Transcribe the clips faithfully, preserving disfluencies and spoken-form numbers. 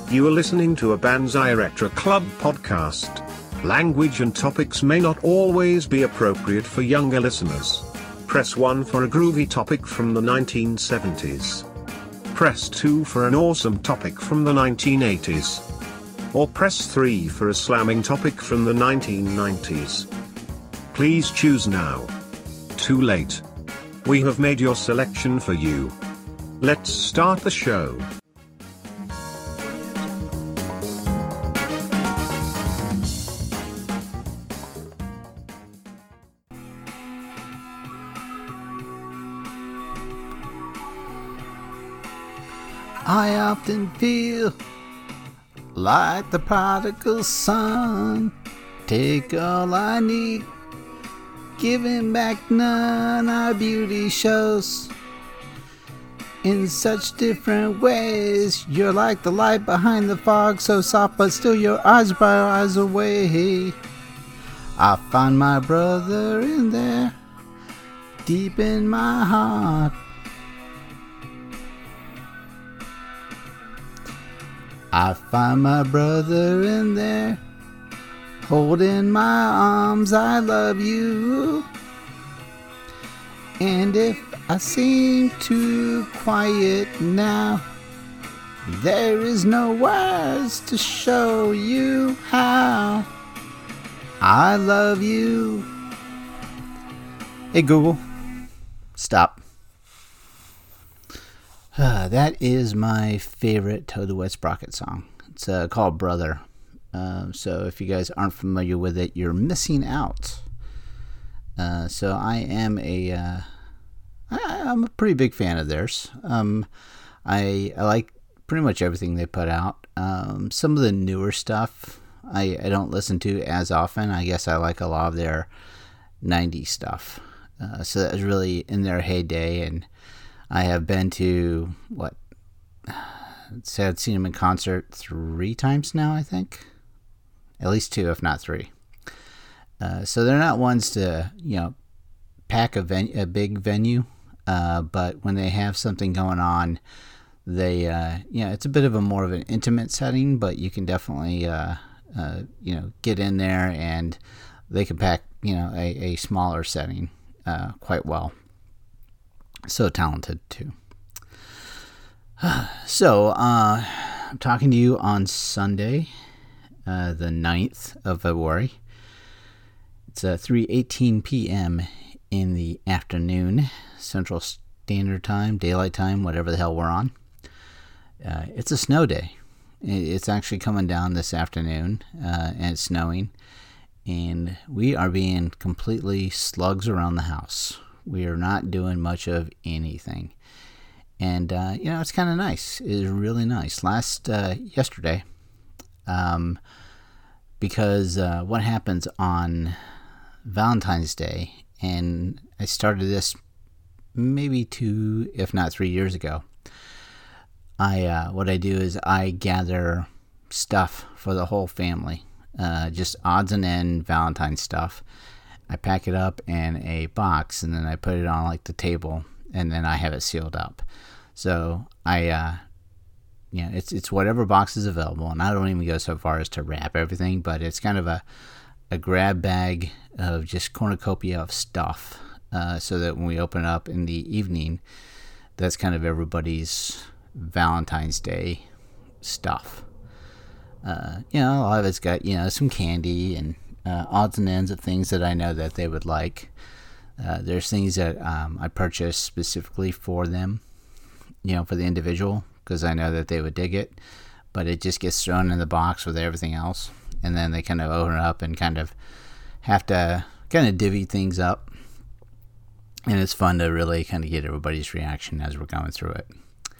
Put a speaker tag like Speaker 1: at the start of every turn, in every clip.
Speaker 1: You are listening to a Banzai Retro Club podcast. Language and topics may not always be appropriate for younger listeners. Press one for a groovy topic from the nineteen seventies. Press two for an awesome topic from the nineteen eighties. Or press three for a slamming topic from the nineteen nineties. Please choose now. Too late. We have made your selection for you. Let's start the show.
Speaker 2: I often feel like the prodigal son. Take all I need, giving back none. Our beauty shows in such different ways. You're like the light behind the fog, so soft but still your eyes bright eyes away. I find my brother in there, deep in my heart. I find my brother in there, holding my arms. I love you. And if I seem too quiet now, there is no words to show you how I love you. Hey Google, stop. Uh, that is my favorite Toad the Wet Sprocket song. It's uh, called Brother. Uh, so if you guys aren't familiar with it, you're missing out. Uh, so I am a, uh, I, I'm a pretty big fan of theirs. Um, I I like pretty much everything they put out. Um, some of the newer stuff I, I don't listen to as often. I guess I like a lot of their nineties stuff. Uh, so that was really in their heyday, and I have been to, what, say I've seen them in concert three times now, I think. At least two, if not three. Uh, so they're not ones to, you know, pack a, ven- a big venue, uh, but when they have something going on, they, uh, you know, it's a bit of a more of an intimate setting, but you can definitely, uh, uh, you know, get in there and they can pack, you know, a, a smaller setting uh, quite well. So talented, too. So, uh, I'm talking to you on Sunday, uh, the ninth of February. It's uh, three eighteen p.m. in the afternoon, Central Standard Time, Daylight Time, whatever the hell we're on. Uh, it's a snow day. It's actually coming down this afternoon, uh, and it's snowing. And we are being completely slugs around the house. We are not doing much of anything. And, uh, you know, it's kind of nice. It is really nice. Last, uh, yesterday, um, because uh, what happens on Valentine's Day, and I started this maybe two, if not three years ago. I, uh, what I do is I gather stuff for the whole family, uh, just odds and end Valentine stuff. I pack it up in a box, and then I put it on like the table, and then I have it sealed up. So I, uh, you know, it's it's whatever box is available, and I don't even go so far as to wrap everything, but it's kind of a a grab bag of just cornucopia of stuff, uh, so that when we open it up in the evening, that's kind of everybody's Valentine's Day stuff. Uh, you know, a lot of it's got, you know, some candy and Uh, odds and ends of things that I know that they would like. Uh, there's things that um, I purchased specifically for them, you know, for the individual, because I know that they would dig it, but it just gets thrown in the box with everything else, and then they kind of open it up and kind of have to kind of divvy things up, and it's fun to really kind of get everybody's reaction as we're going through it.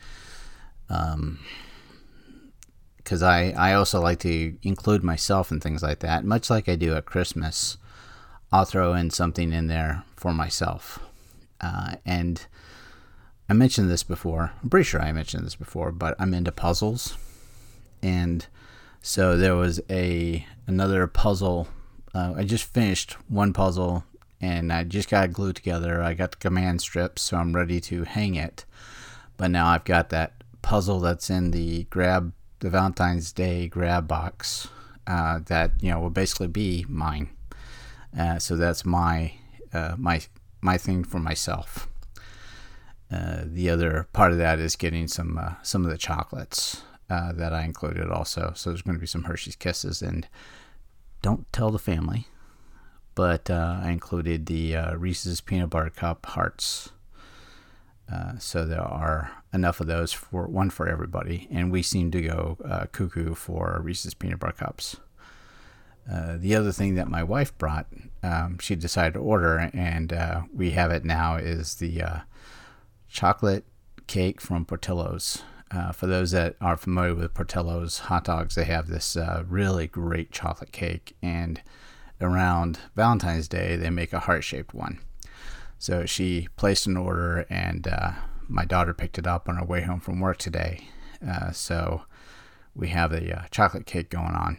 Speaker 2: Um... Because I, I also like to include myself in things like that. Much like I do at Christmas, I'll throw in something in there for myself. Uh, and I mentioned this before. I'm pretty sure I mentioned this before, but I'm into puzzles. And so there was a another puzzle. Uh, I just finished one puzzle, and I just got it glued together. I got the command strip, so I'm ready to hang it. But now I've got that puzzle that's in the grab the Valentine's Day grab box uh, that, you know, will basically be mine. Uh, so that's my uh, my my thing for myself. Uh, the other part of that is getting some uh, some of the chocolates uh, that I included also. So there's going to be some Hershey's Kisses, and don't tell the family, but uh, I included the uh, Reese's Peanut Butter Cup hearts. Uh, so there are enough of those for one for everybody, and we seem to go uh, cuckoo for Reese's Peanut Butter Cups. Uh, the other thing that my wife brought, um, she decided to order, and uh, we have it now, is the uh, chocolate cake from Portillo's. Uh, for those that are familiar with Portillo's hot dogs, they have this uh, really great chocolate cake, and around Valentine's Day, they make a heart-shaped one. So she placed an order, and uh, my daughter picked it up on her way home from work today. Uh, so we have a uh, chocolate cake going on.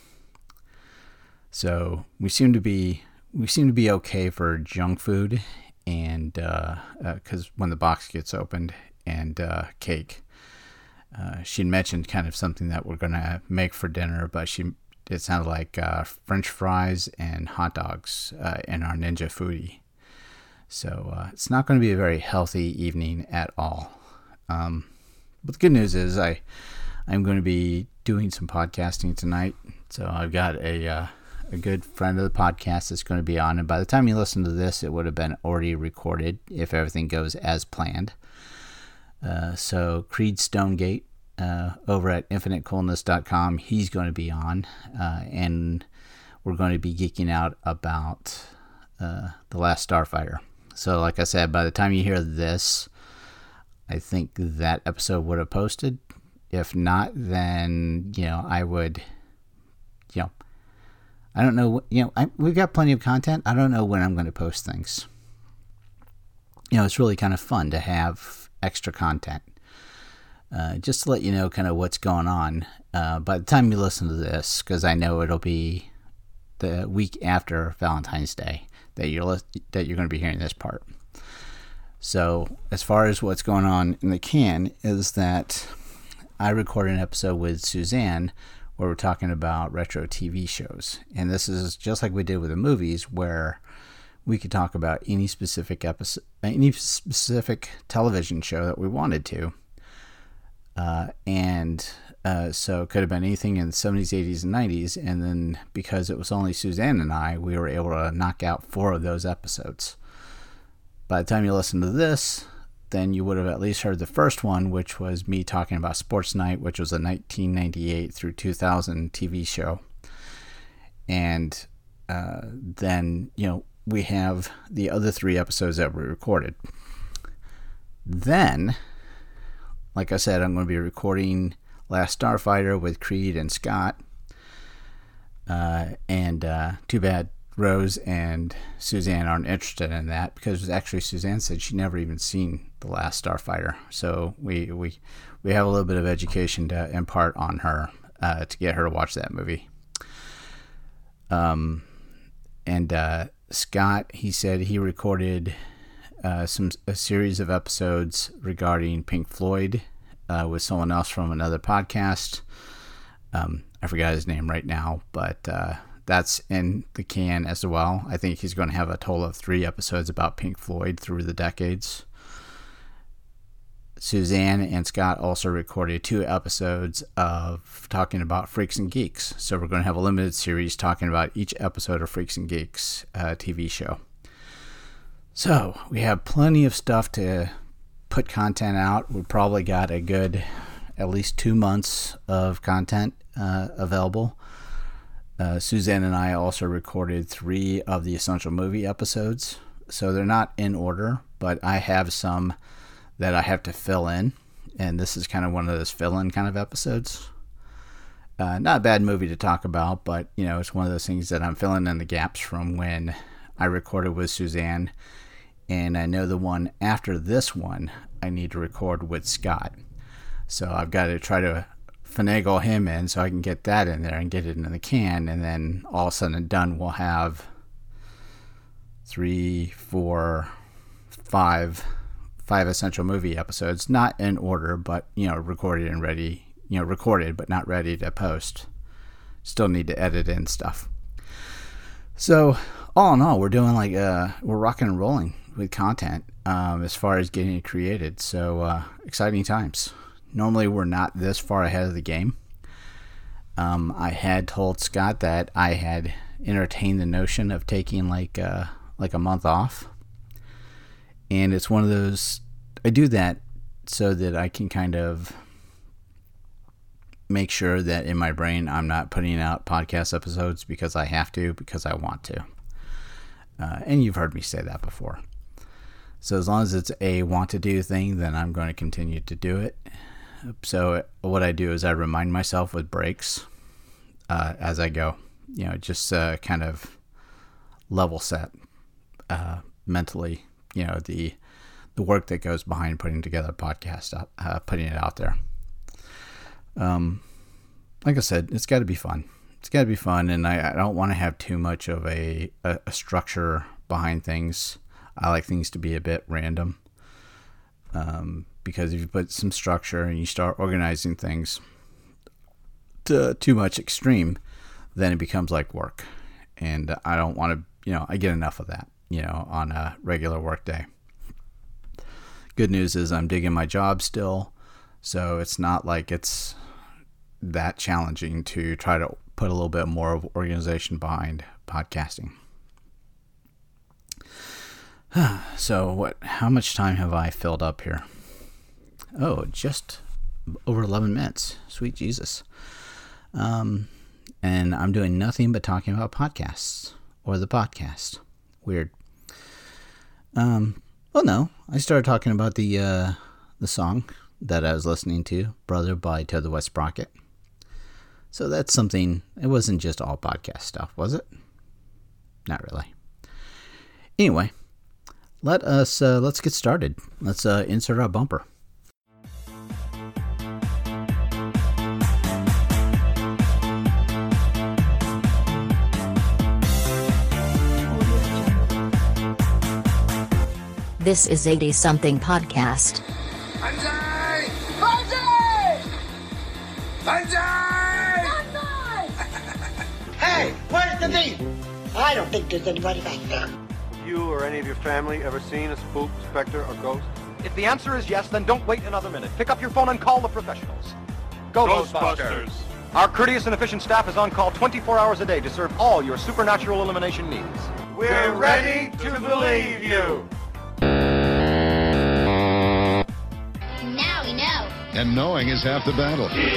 Speaker 2: So we seem to be we seem to be okay for junk food, and because uh, uh, when the box gets opened, and uh, cake. Uh, she'd mentioned kind of something that we're going to make for dinner, but she it sounded like uh, French fries and hot dogs uh, in our Ninja Foodie. So uh, it's not going to be a very healthy evening at all. Um, but the good news is I, I'm going to be doing some podcasting tonight. So I've got a uh, a good friend of the podcast that's going to be on. And by the time you listen to this, it would have been already recorded if everything goes as planned. Uh, so Creed Stonegate uh, over at infinite coolness dot com, he's going to be on. Uh, and we're going to be geeking out about uh, The Last Starfighter. So like I said, by the time you hear this, I think that episode would have posted. If not, then, you know, I would, you know, I don't know, you know, I, we've got plenty of content. I don't know when I'm going to post things. You know, it's really kind of fun to have extra content. Uh, just to let you know kind of what's going on. Uh, by the time you listen to this, because I know it'll be the week after Valentine's Day that you're that you're going to be hearing this part. So as far as what's going on in the can is that I recorded an episode with Suzanne where we're talking about retro T V shows. And this is just like we did with the movies, where we could talk about any specific episode, any specific television show that we wanted to. Uh, and uh, so it could have been anything in the seventies, eighties, and nineties. And then because it was only Suzanne and I, we were able to knock out four of those episodes. By the time you listen to this, then you would have at least heard the first one, which was me talking about Sports Night, which was a nineteen ninety-eight through two thousand T V show. And uh, then, you know, we have the other three episodes that we recorded. Then, like I said, I'm going to be recording Last Starfighter with Creed and Scott. Uh, and uh, too bad Rose and Suzanne aren't interested in that, because actually Suzanne said she'd never even seen The Last Starfighter. So we we, we have a little bit of education to impart on her uh, to get her to watch that movie. Um, and uh, Scott, he said he recorded uh, some a series of episodes regarding Pink Floyd uh, with someone else from another podcast. Um, I forgot his name right now, but uh, that's in the can as well. I think he's going to have a total of three episodes about Pink Floyd through the decades. Suzanne and Scott also recorded two episodes of talking about Freaks and Geeks. So we're going to have a limited series talking about each episode of Freaks and Geeks uh, T V show. So we have plenty of stuff to put content out. We've probably got a good at least two months of content uh, available. Uh, Suzanne and I also recorded three of the Essential Movie episodes. So they're not in order, but I have some that I have to fill in, and this is kind of one of those fill-in kind of episodes. Uh, not a bad movie to talk about, but you know, it's one of those things that I'm filling in the gaps from when I recorded with Suzanne, and I know the one after this one I need to record with Scott. So I've got to try to finagle him in so I can get that in there and get it in the can, and then all of a sudden done, we'll have three, four, five five Essential Movie episodes, not in order, but, you know, recorded and ready you know, recorded but not ready to post. Still need to edit in stuff. So all in all, we're doing like uh, we're rocking and rolling with content um, as far as getting it created. So uh, exciting times. Normally we're not this far ahead of the game. Um, I had told Scott that I had entertained the notion of taking like uh, like a month off, and it's one of those. I do that so that I can kind of make sure that in my brain I'm not putting out podcast episodes because I have to, because I want to. Uh, and you've heard me say that before. So as long as it's a want to do thing, then I'm going to continue to do it. So what I do is I remind myself with breaks uh, as I go, you know, just uh, kind of level set uh, mentally, you know, the the work that goes behind putting together a podcast, uh, putting it out there. Um, like I said, it's got to be fun. It's got to be fun, and I, I don't want to have too much of a, a, a structure behind things. I like things to be a bit random, um, because if you put some structure and you start organizing things to too much extreme, then it becomes like work, and I don't want to. You know, I get enough of that. You know, on a regular work day. Good news is I'm digging my job still, so it's not like it's that challenging to try to put a little bit more of organization behind podcasting. So what, how much time have I filled up here? Oh, just over eleven minutes. Sweet Jesus. Um, and I'm doing nothing but talking about podcasts or the podcast. Weird. Um, well, no, I started talking about the, uh, the song that I was listening to, Brother by To the West Sprocket. So that's something, it wasn't just all podcast stuff, was it? Not really. Anyway, let us, uh, let's get started. Let's uh, insert our bumper.
Speaker 3: This is eighty-something podcast.
Speaker 4: Banzai! Banzai! Banzai!
Speaker 5: Hey, where's the meat? I don't think there's anybody back there.
Speaker 6: You or any of your family ever seen a spook, specter, or ghost?
Speaker 7: If the answer is yes, then don't wait another minute. Pick up your phone and call the professionals. Go Ghostbusters! Our courteous and efficient staff is on call twenty-four hours a day to serve all your supernatural elimination needs.
Speaker 6: We're ready to believe you!
Speaker 8: Now we know.
Speaker 9: And knowing is half the battle.
Speaker 4: Be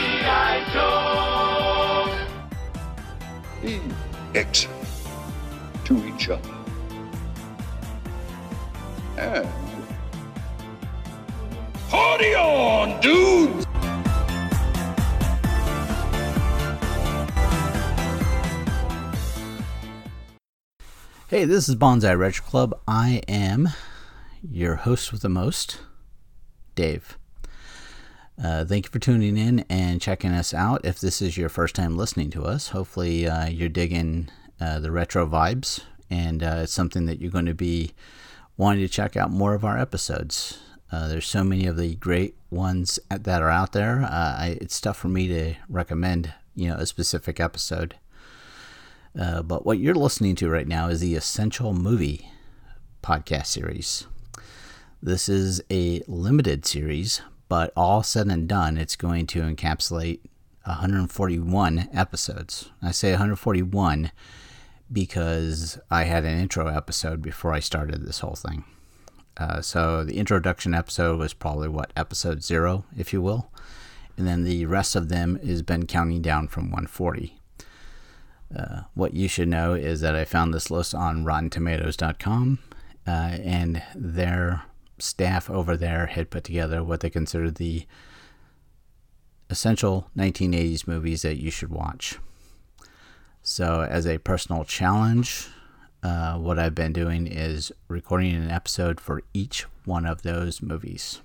Speaker 4: excellent to each other. And party on, dudes!
Speaker 2: Hey, this is Bonsai Retro Club. I am your host with the most, Dave. Uh, thank you for tuning in and checking us out. If this is your first time listening to us, hopefully uh, you're digging uh, the retro vibes, and uh, it's something that you're going to be wanting to check out more of our episodes. Uh, there's so many of the great ones that are out there. Uh, I, it's tough for me to recommend, you know, a specific episode. Uh, but what you're listening to right now is the Essential Movie podcast series. This is a limited series, but all said and done, it's going to encapsulate one hundred forty-one episodes. I say one hundred forty-one because I had an intro episode before I started this whole thing. Uh, so the introduction episode was probably, what, episode zero, if you will. And then the rest of them has been counting down from one forty. Uh, what you should know is that I found this list on rotten tomatoes dot com, uh, and their staff over there had put together what they considered the essential nineteen eighties movies that you should watch. So as a personal challenge, uh, what I've been doing is recording an episode for each one of those movies.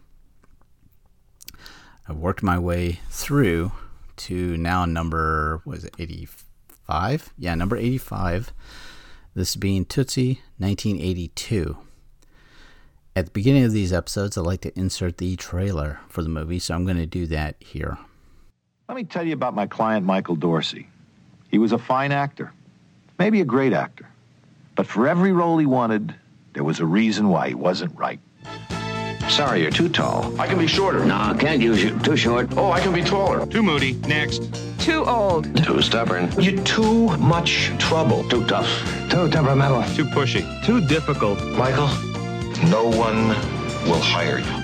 Speaker 2: I've worked my way through to now number, what is it, eighty-five? Yeah, number eighty-five. This being Tootsie, nineteen eighty-two. At the beginning of these episodes, I like to insert the trailer for the movie, so I'm going to do that here.
Speaker 10: Let me tell you about my client, Michael Dorsey. He was a fine actor, maybe a great actor. But for every role he wanted, there was a reason why he wasn't right.
Speaker 9: Sorry, you're too tall.
Speaker 11: I can be shorter.
Speaker 9: No, can't use you. Too short.
Speaker 11: Oh, I can be taller.
Speaker 12: Too moody. Next.
Speaker 13: Too old.
Speaker 9: Too stubborn.
Speaker 11: You're too much trouble.
Speaker 9: Too tough. Too temperamental.
Speaker 12: Too pushy. Too difficult.
Speaker 11: Michael, no one will hire you.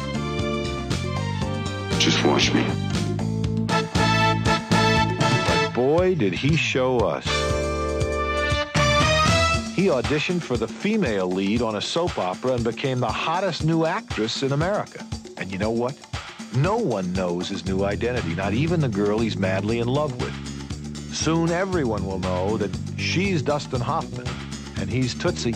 Speaker 11: Just watch me.
Speaker 10: But boy, did he show us. He auditioned for the female lead on a soap opera and became the hottest new actress in America. And you know what? No one knows his new identity, not even the girl he's madly in love with. Soon everyone will know that she's Dustin Hoffman and he's Tootsie.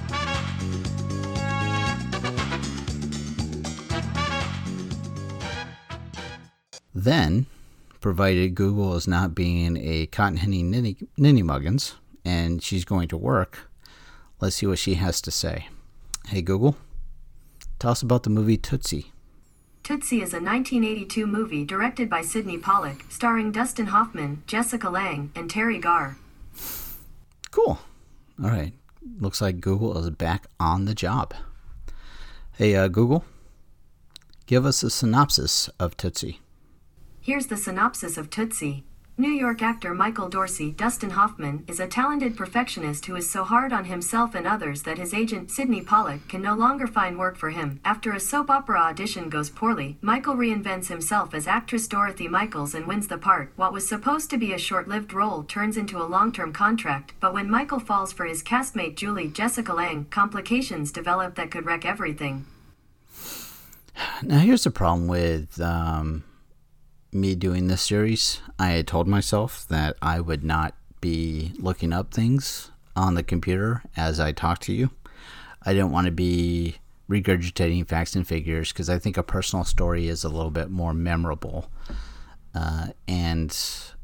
Speaker 2: Then, provided Google is not being a cotton-henny ninny, ninny muggins and she's going to work, let's see what she has to say. Hey Google, tell us about the movie Tootsie.
Speaker 14: Tootsie is a nineteen eighty-two movie directed by Sidney Pollack, starring Dustin Hoffman, Jessica Lange, and Terry Garr.
Speaker 2: Cool. All right. Looks like Google is back on the job. Hey uh, Google, give us a synopsis of Tootsie.
Speaker 14: Here's the synopsis of Tootsie. New York actor Michael Dorsey, Dustin Hoffman, is a talented perfectionist who is so hard on himself and others that his agent, Sidney Pollack, can no longer find work for him. After a soap opera audition goes poorly, Michael reinvents himself as actress Dorothy Michaels and wins the part. What was supposed to be a short-lived role turns into a long-term contract, but when Michael falls for his castmate Julie Jessica Lange, complications develop that could wreck everything.
Speaker 2: Now here's the problem with... Um... me doing this series. I had told myself that I would not be looking up things on the computer as I talk to you. I didn't want to be regurgitating facts and figures because I think a personal story is a little bit more memorable. Uh, and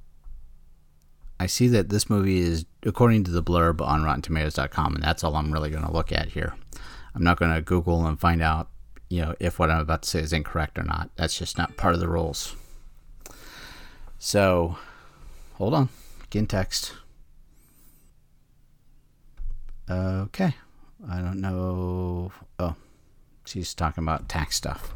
Speaker 2: I see that this movie is, according to the blurb on Rotten Tomatoes dot com, and that's all I'm really going to look at here. I'm not going to Google and find out, you know, if what I'm about to say is incorrect or not. That's just not part of the rules. So, hold on. Getting text. Okay. I don't know. Oh, she's talking about tax stuff.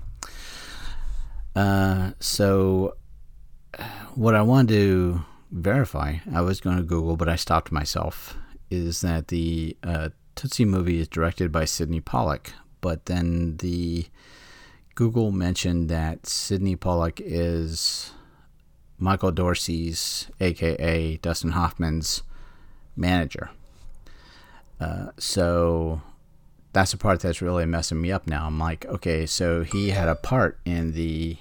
Speaker 2: Uh, so, what I wanted to verify, I was going to Google, but I stopped myself, is that the uh, Tootsie movie is directed by Sidney Pollack. But then the Google mentioned that Sidney Pollack is... Michael Dorsey's, a k a. Dustin Hoffman's, manager. Uh, so that's the part that's really messing me up now. I'm like, okay, so he had a part in the...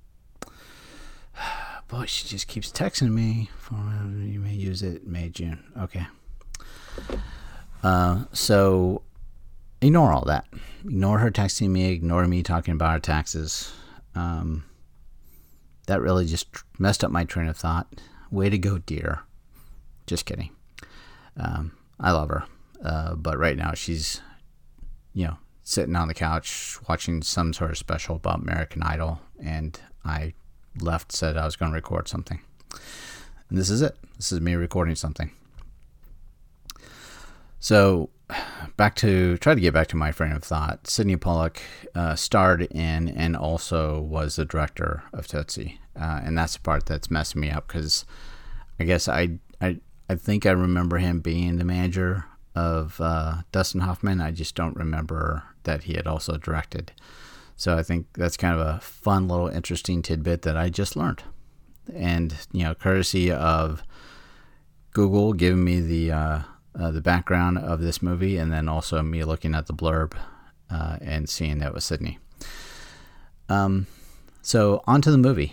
Speaker 2: Boy, she just keeps texting me. You may use it May, June. Okay. Uh, so ignore all that. Ignore her texting me. Ignore me talking about her taxes. Um... That really just messed up my train of thought. Way to go, dear. Just kidding. Um, I love her. Uh, but right now she's, you know, sitting on the couch watching some sort of special about American Idol. And I left, said I was going to record something. And this is it. This is me recording something. So back to, try to get back to my train of thought. Sidney Pollack uh, starred in and also was the director of Tootsie. Uh, and that's the part that's messing me up because I guess I, I I think I remember him being the manager of uh, Dustin Hoffman. I just don't remember that he had also directed. So I think that's kind of a fun little interesting tidbit that I just learned. And, you know, courtesy of Google giving me the... Uh, Uh, the background of this movie, and then also me looking at the blurb uh, and seeing that was Sidney. Um, so on to the movie.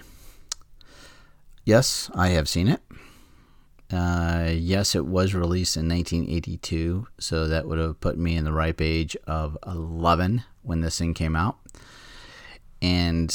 Speaker 2: Yes, I have seen it. Uh, yes, it was released in nineteen eighty-two, so that would have put me in the ripe age of eleven when this thing came out. And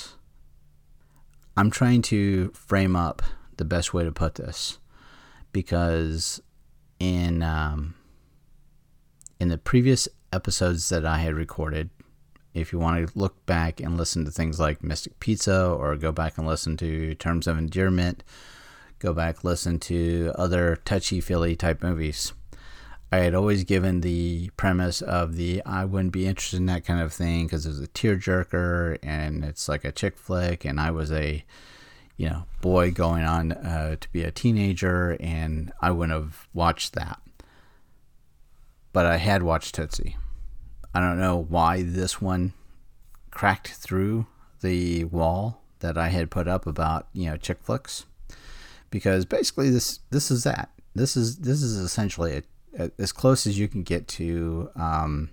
Speaker 2: I'm trying to frame up the best way to put this, because in um, in the previous episodes that I had recorded, if you want to look back and listen to things like Mystic Pizza, or go back and listen to Terms of Endearment, go back, listen to other touchy-feely type movies. I had always given the premise of the I wouldn't be interested in that kind of thing because it was a tearjerker and it's like a chick flick, and I was a, you know, boy going on uh, to be a teenager, and I wouldn't have watched that. But I had watched Tootsie. I don't know why this one cracked through the wall that I had put up about, you know, chick flicks, because basically this this is that. This is this is essentially a as close as you can get to, um,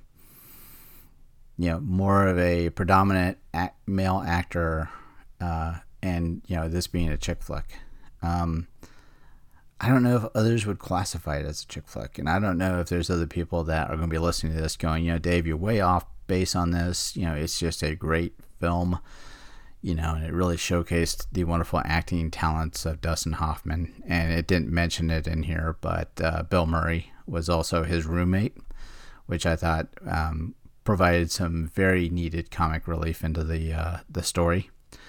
Speaker 2: you know, more of a predominant act, male actor, uh, and, you know, this being a chick flick. Um, I don't know if others would classify it as a chick flick, and I don't know if there's other people that are going to be listening to this going, you know, Dave, you're way off base on this. You know, it's just a great film, you know, and it really showcased the wonderful acting talents of Dustin Hoffman. And it didn't mention it in here, but uh, Bill Murray was also his roommate, which I thought um, provided some very needed comic relief into the uh, the story.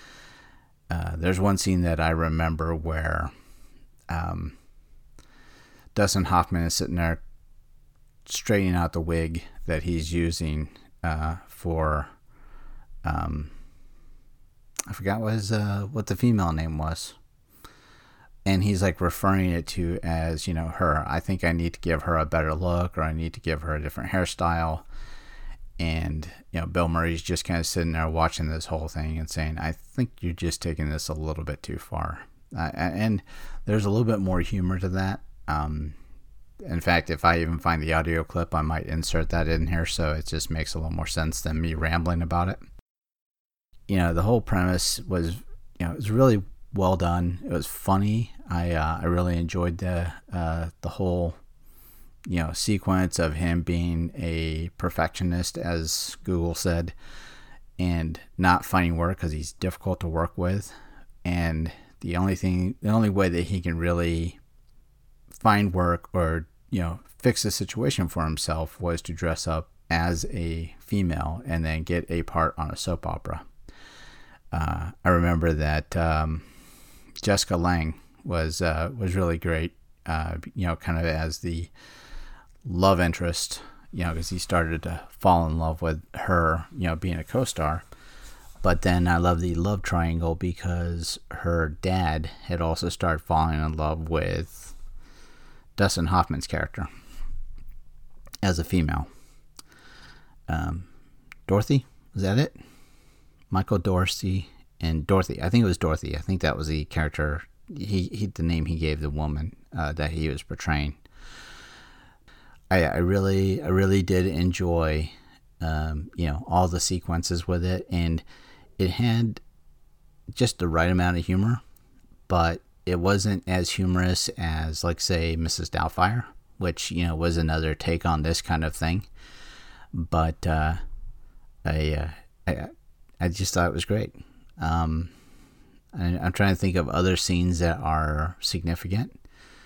Speaker 2: Uh, there's one scene that I remember where um, Dustin Hoffman is sitting there straightening out the wig that he's using uh, for um, I forgot what his uh, what the female name was. And he's like referring it to as, you know, her. I think I need to give her a better look, or I need to give her a different hairstyle. And, you know, Bill Murray's just kind of sitting there watching this whole thing and saying, I think you're just taking this a little bit too far. Uh, and there's a little bit more humor to that. Um, in fact, if I even find the audio clip, I might insert that in here, so it just makes a little more sense than me rambling about it. You know, the whole premise was, you know, it was really well done. It was funny. I uh, I really enjoyed the uh, the whole, you know, sequence of him being a perfectionist, as Google said, and not finding work because he's difficult to work with. And the only thing, the only way that he can really find work or, you know, fix the situation for himself was to dress up as a female and then get a part on a soap opera. Uh, I remember that um, Jessica Lange was uh, was really great, uh, you know, kind of as the love interest, you know, because he started to fall in love with her, you know, being a co-star. But then I love the love triangle because her dad had also started falling in love with Dustin Hoffman's character as a female. Um, Dorothy, was that it? Michael Dorsey and Dorothy. I think it was Dorothy. I think that was the character, he, he the name he gave the woman uh, that he was portraying. I, I really, I really did enjoy, um, you know, all the sequences with it, and it had just the right amount of humor, but it wasn't as humorous as, like, say, Missus Doubtfire, which, you know, was another take on this kind of thing. But uh, I, uh, I, I just thought it was great. Um, I, I'm trying to think of other scenes that are significant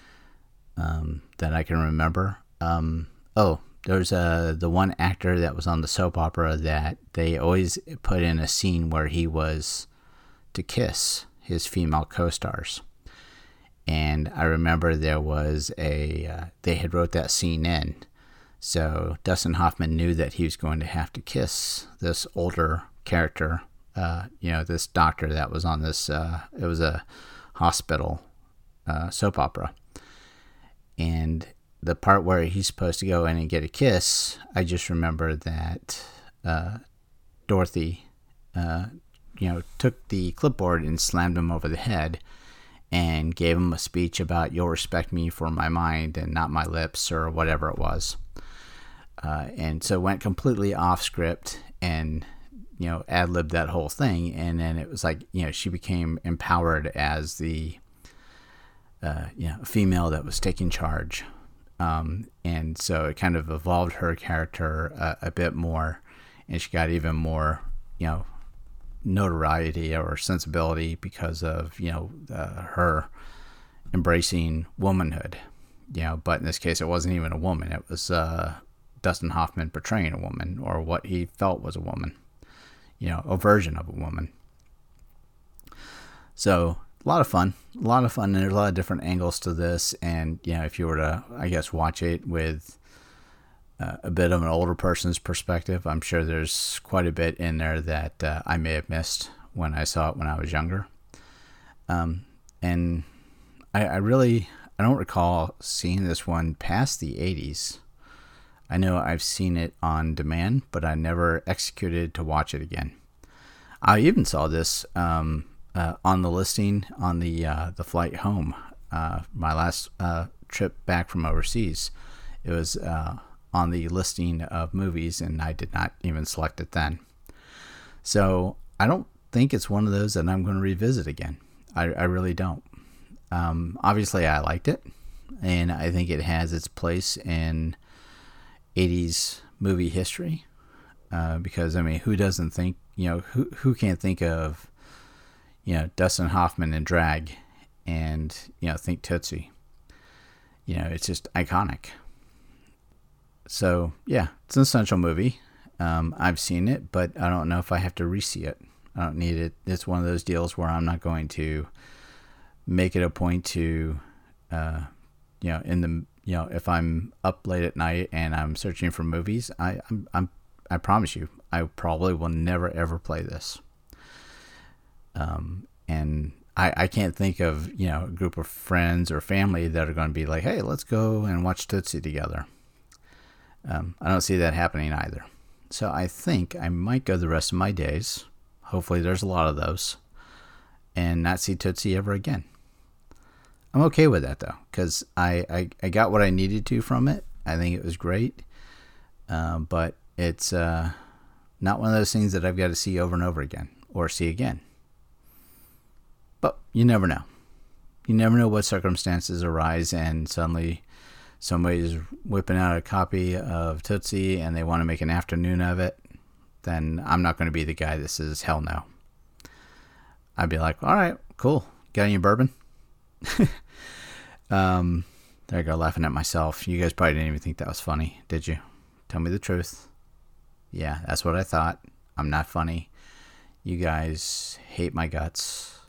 Speaker 2: um, that I can remember. Um, oh, there's uh, the one actor that was on the soap opera that they always put in a scene where he was to kiss his female co-stars. And I remember there was a, uh, they had wrote that scene in. So Dustin Hoffman knew that he was going to have to kiss this older character, uh, you know, this doctor that was on this, uh, it was a hospital uh, soap opera. And the part where he's supposed to go in and get a kiss, I just remember that uh, Dorothy, uh, you know, took the clipboard and slammed him over the head and gave him a speech about, you'll respect me for my mind and not my lips, or whatever it was. Uh, and so went completely off script and, you know, ad-libbed that whole thing. And then it was like, you know, she became empowered as the, uh, you know, female that was taking charge. Um, and so it kind of evolved her character uh, a bit more, and she got even more, you know, notoriety or sensibility because of, you know, uh, her embracing womanhood, you know. But in this case, it wasn't even a woman. It was uh, Dustin Hoffman portraying a woman, or what he felt was a woman. you know, a version of a woman. So a lot of fun, a lot of fun. And there's a lot of different angles to this. And, you know, if you were to, I guess, watch it with uh, a bit of an older person's perspective, I'm sure there's quite a bit in there that uh, I may have missed when I saw it when I was younger. Um, and I, I really, I don't recall seeing this one past the eighties. I know I've seen it on demand, but I never executed to watch it again. I even saw this um, uh, on the listing on the uh, the flight home. Uh, my last uh, trip back from overseas, it was uh, on the listing of movies, and I did not even select it then. So I don't think it's one of those that I'm going to revisit again. I, I really don't. Um, obviously, I liked it, and I think it has its place in eighties movie history, uh, because I mean, who doesn't think, you know, who who can't think of, you know, Dustin Hoffman in drag, and you know, think Tootsie. You know, it's just iconic. So yeah, it's an essential movie. Um, I've seen it, but I don't know if I have to re-see it. I don't need it. It's one of those deals where I'm not going to make it a point to, uh, you know, in the You know, if I'm up late at night and I'm searching for movies, I, I'm, I'm, I promise you, I probably will never ever play this. Um, and I, I can't think of, you know, a group of friends or family that are going to be like, hey, let's go and watch Tootsie together. Um, I don't see that happening either. So I think I might go the rest of my days, hopefully there's a lot of those, and not see Tootsie ever again. I'm okay with that, though, because I, I, I got what I needed to from it. I think it was great. Um, but it's uh, not one of those things that I've got to see over and over again or see again. But you never know. You never know what circumstances arise, and suddenly somebody's whipping out a copy of Tootsie and they want to make an afternoon of it. Then I'm not going to be the guy that says, hell no. I'd be like, all right, cool. Got any bourbon? um, there I go, laughing at myself. You guys probably didn't even think that was funny, did you? Tell me the truth. Yeah, that's what I thought. I'm not funny. You guys hate my guts.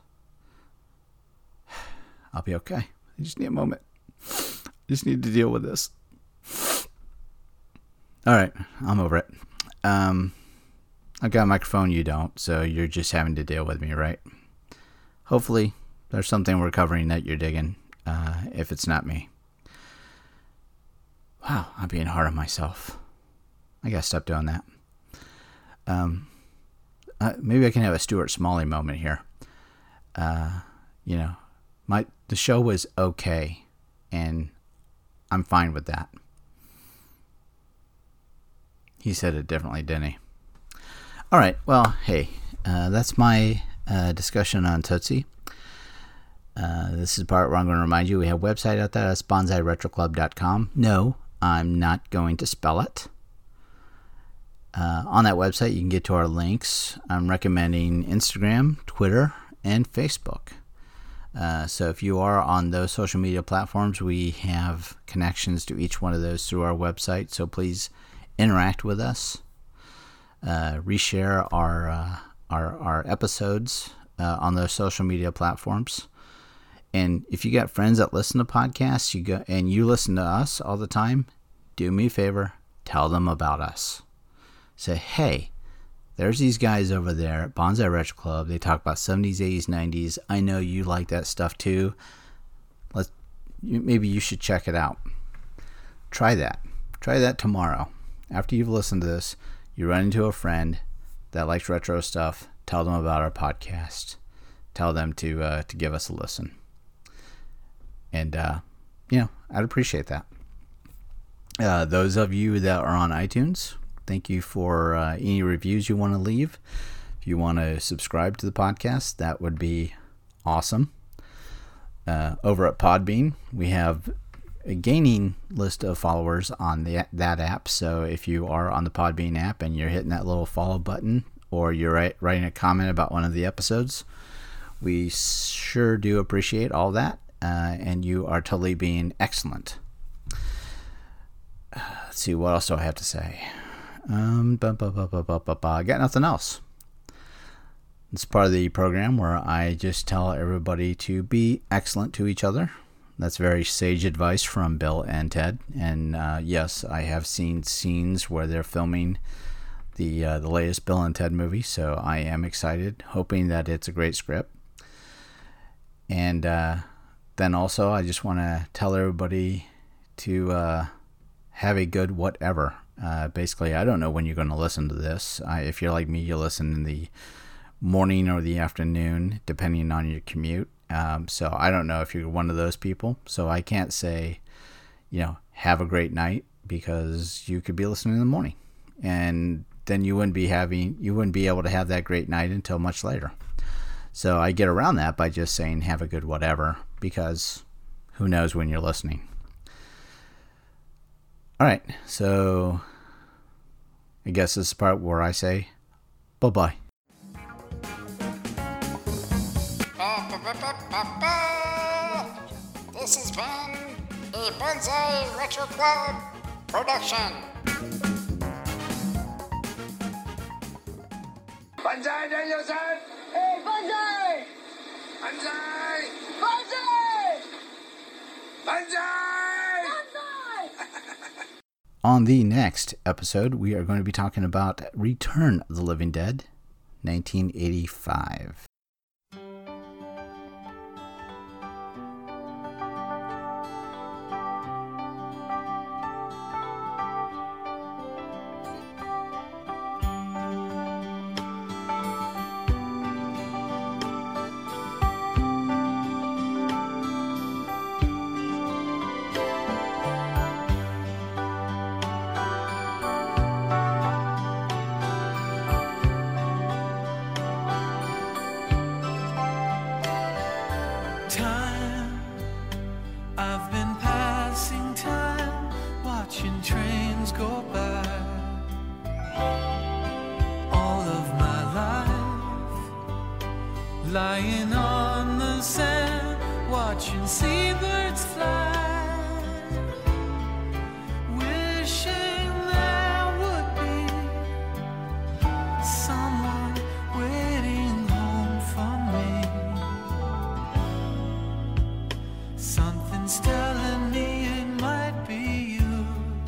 Speaker 2: I'll be okay. I just need a moment. I just need to deal with this. All right, I'm over it. Um, I've got a microphone, you don't, so you're just having to deal with me, right? Hopefully there's something we're covering that you're digging, uh, if it's not me. Wow, I'm being hard on myself. I gotta stop doing that. Um, uh, maybe I can have a Stuart Smalley moment here. Uh, you know, my the show was okay, and I'm fine with that. He said it differently, didn't he? All right, well, hey, uh, that's my uh, discussion on Tootsie. Uh, this is the part where I'm going to remind you we have a website out there. That's bonsai retro club dot com. No, I'm not going to spell it. Uh, on that website, you can get to our links. I'm recommending Instagram, Twitter, and Facebook. Uh, so if you are on those social media platforms, we have connections to each one of those through our website. So please interact with us. Uh, reshare our, uh, our, our episodes uh, on those social media platforms. And if you got friends that listen to podcasts, you go and you listen to us all the time, do me a favor, tell them about us. Say, hey, there's these guys over there at Bonsai Retro Club. They talk about seventies, eighties, nineties. I know you like that stuff too. Let's you, maybe you should check it out. Try that. Try that tomorrow. After you've listened to this, you run into a friend that likes retro stuff. Tell them about our podcast. Tell them to uh, to give us a listen. And, uh, you know, I'd appreciate that. Uh, those of you that are on iTunes, thank you for uh, any reviews you want to leave. If you want to subscribe to the podcast, that would be awesome. Uh, over at Podbean, we have a gaining list of followers on the, that app. So if you are on the Podbean app and you're hitting that little follow button, or you're write, writing a comment about one of the episodes, we sure do appreciate all that. Uh, and you are totally being excellent. Uh, let's see, what else do I have to say? Um, bah, bah, bah, bah, bah, bah, bah. I got nothing else. It's part of the program where I just tell everybody to be excellent to each other. That's very sage advice from Bill and Ted. And uh, yes, I have seen scenes where they're filming the uh, the latest Bill and Ted movie, so I am excited, hoping that it's a great script. And uh, then also, I just want to tell everybody to uh, have a good whatever. Uh, basically, I don't know when you're going to listen to this. I, if you're like me, you listen in the morning or the afternoon, depending on your commute. Um, so I don't know if you're one of those people. So I can't say, you know, have a great night, because you could be listening in the morning, and then you wouldn't be having, you wouldn't be able to have that great night until much later. So I get around that by just saying have a good whatever, because who knows when you're listening. All right, so I guess this is the part where I say bye-bye.
Speaker 13: This has been a Bonsai Retro Club production.
Speaker 4: Bonsai Danielson!
Speaker 5: Hey, Bonsai!
Speaker 4: Bonsai!
Speaker 5: Bonsai!
Speaker 4: Bonsai!
Speaker 5: Bonsai!
Speaker 2: On the next episode, we are going to be talking about Return of the Living Dead, nineteen eighty-five.
Speaker 15: Time, I've been passing time, watching trains go by. All of my life, lying on the sand, watching seabirds fly, wishing there would be someone waiting home for me. Something's telling me it might be you.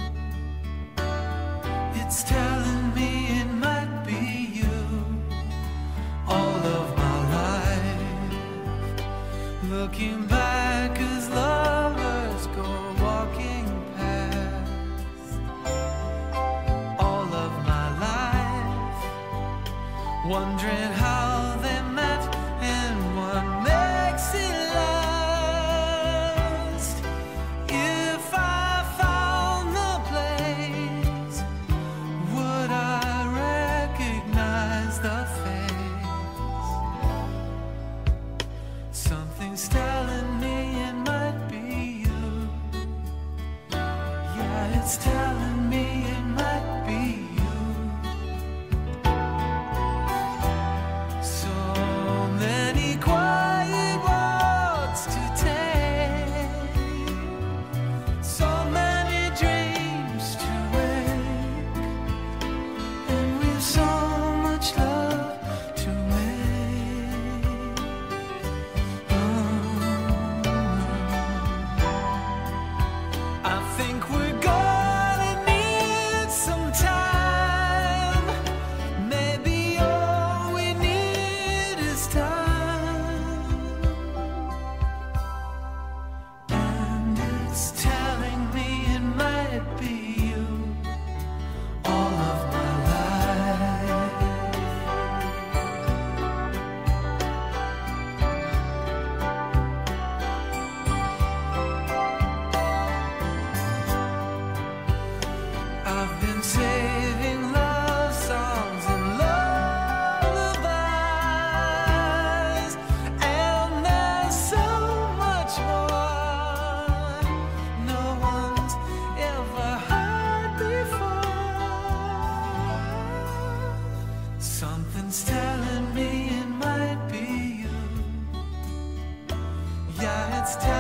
Speaker 15: It's telling me it might be you. All of my life, looking back as lovers go walking past. All of my life, wondering how they met and what makes it last. If I found the place, would I recognize the face? Something's telling me it might be you. Yeah, it's telling me it might be you. So many quiet walks to take, so many dreams to wake, and we've so much love to make. Oh, I think we're gonna need some time. Maybe all we need is time. And it's telling me it might be you. All of my life. I've been saving love songs and lullabies, and there's so much more no one's ever heard before. Something's telling me it might be you. Yeah, it's telling